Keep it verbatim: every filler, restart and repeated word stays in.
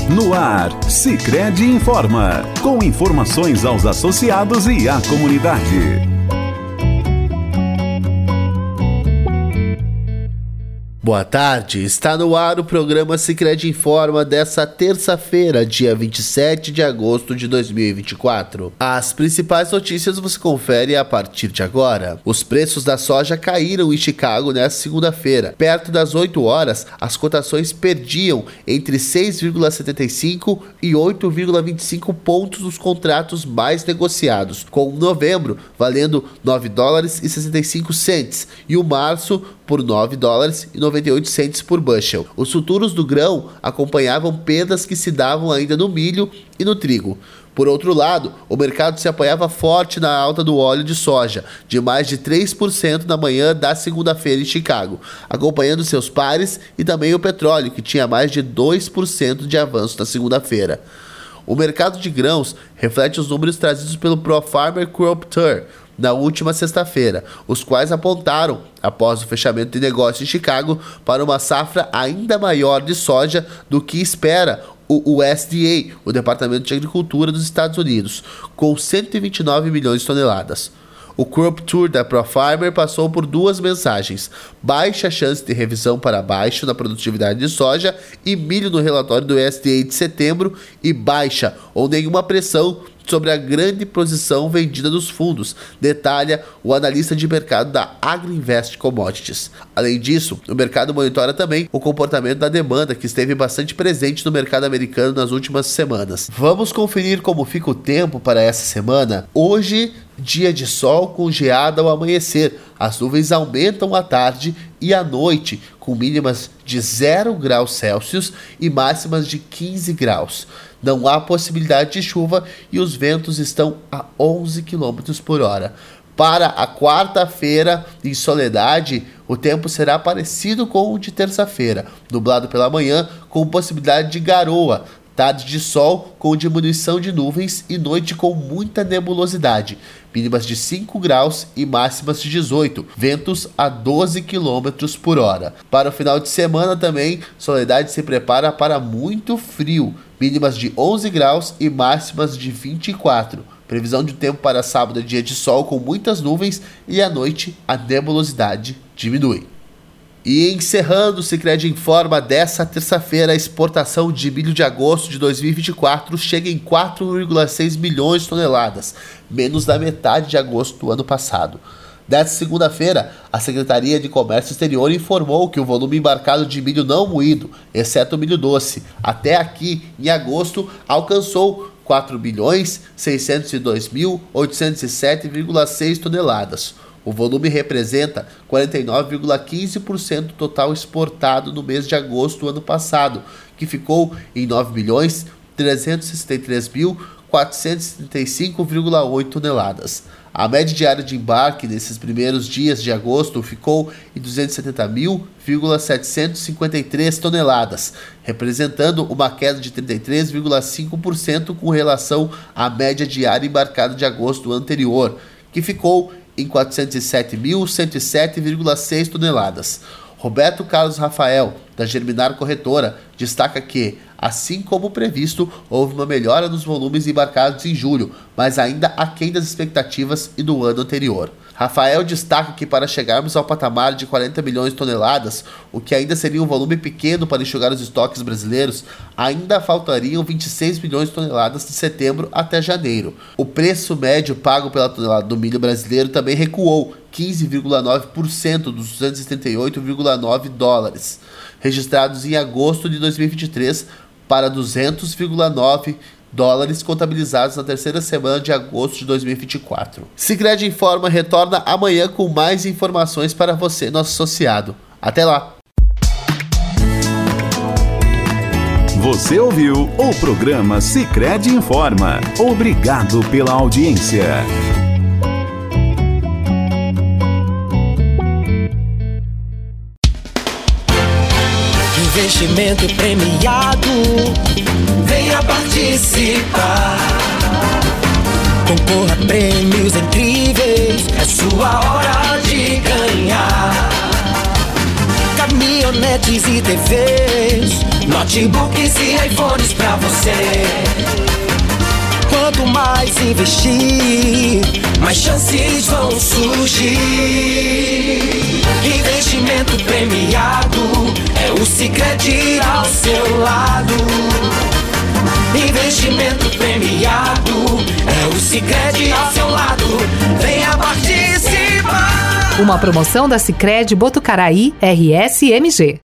No ar, Sicredi Informa, com informações aos associados e à comunidade. Boa tarde, está no ar o programa Sicredi Informa dessa terça-feira, dia vinte e sete de agosto de dois mil e vinte e quatro. As principais notícias você confere a partir de agora. Os preços da soja caíram em Chicago nesta segunda-feira. Perto das oito horas, as cotações perdiam entre seis vírgula setenta e cinco e oito vírgula vinte e cinco pontos nos contratos mais negociados, com novembro valendo nove dólares e sessenta e cinco centes e o março por nove dólares e noventa e oito centes por bushel. Os futuros do grão acompanhavam perdas que se davam ainda no milho e no trigo. Por outro lado, o mercado se apoiava forte na alta do óleo de soja, de mais de três por cento na manhã da segunda-feira em Chicago, acompanhando seus pares, e também o petróleo, que tinha mais de dois por cento de avanço na segunda-feira. O mercado de grãos reflete os números trazidos pelo ProFarmer Crop Tour na última sexta-feira, os quais apontaram, após o fechamento de negócio em Chicago, para uma safra ainda maior de soja do que espera o U S D A, o Departamento de Agricultura dos Estados Unidos, com cento e vinte e nove milhões de toneladas. O Crop Tour da ProFarmer passou por duas mensagens: baixa chance de revisão para baixo na produtividade de soja e milho no relatório do U S D A de setembro, e baixa ou nenhuma pressão sobre a grande posição vendida dos fundos, detalha o analista de mercado da AgriInvest Commodities. Além disso, o mercado monitora também o comportamento da demanda, que esteve bastante presente no mercado americano nas últimas semanas. Vamos conferir como fica o tempo para essa semana. Hoje, dia de sol com geada ao amanhecer. As nuvens aumentam à tarde e à noite, com mínimas de zero graus Celsius e máximas de quinze graus. Não há possibilidade de chuva e os ventos estão a onze quilômetros por hora. Para a quarta-feira, em Soledade, o tempo será parecido com o de terça-feira, nublado pela manhã, com possibilidade de garoa, tarde de sol com diminuição de nuvens e noite com muita nebulosidade, mínimas de cinco graus e máximas de dezoito, ventos a doze quilômetros por hora. Para o final de semana também, Soledade se prepara para muito frio, mínimas de onze graus e máximas de vinte e quatro. Previsão de tempo para sábado é dia de sol com muitas nuvens e à noite a nebulosidade diminui. E encerrando o Sicredi Informa dessa terça-feira, a exportação de milho de agosto de dois mil e vinte e quatro chega em quatro vírgula seis milhões de toneladas, menos da metade de agosto do ano passado. Dessa segunda-feira, a Secretaria de Comércio Exterior informou que o volume embarcado de milho não moído, exceto o milho doce, até aqui em agosto, alcançou quatro bilhões seiscentos e dois mil oitocentos e sete vírgula seis toneladas. O volume representa quarenta e nove vírgula quinze por cento do total exportado no mês de agosto do ano passado, que ficou em nove bilhões trezentos e sessenta e três mil quatrocentos e trinta e cinco vírgula oito toneladas. A média diária de embarque nesses primeiros dias de agosto ficou em duzentos e setenta mil setecentos e cinquenta e três toneladas, representando uma queda de trinta e três vírgula cinco por cento com relação à média diária embarcada de agosto do ano anterior, que ficou em quatrocentos e sete mil cento e sete vírgula seis toneladas. Roberto Carlos Rafael, da Germinar Corretora, destaca que, assim como previsto, houve uma melhora nos volumes embarcados em julho, mas ainda aquém das expectativas e do ano anterior. Rafael destaca que para chegarmos ao patamar de quarenta milhões de toneladas, o que ainda seria um volume pequeno para enxugar os estoques brasileiros, ainda faltariam vinte e seis milhões de toneladas de setembro até janeiro. O preço médio pago pela tonelada do milho brasileiro também recuou quinze vírgula nove por cento dos duzentos e setenta e oito vírgula nove dólares, registrados em agosto de dois mil e vinte e três, para duzentos vírgula nove dólares contabilizados na terceira semana de agosto de dois mil e vinte e quatro. Sicredi Informa retorna amanhã com mais informações para você, nosso associado. Até lá! Você ouviu o programa Sicredi Informa. Obrigado pela audiência. Investimento premiado. Venha participar. Concorra a prêmios incríveis. É sua hora de ganhar. caminhonetes e T Vs, notebooks e iPhones pra você. Quanto mais investir, mais chances vão surgir. Investimento premiado é o Sicredi ao seu lado. Investimento premiado é o Sicredi ao seu lado. Venha participar. Uma promoção da Sicredi Botucaraí R S M G.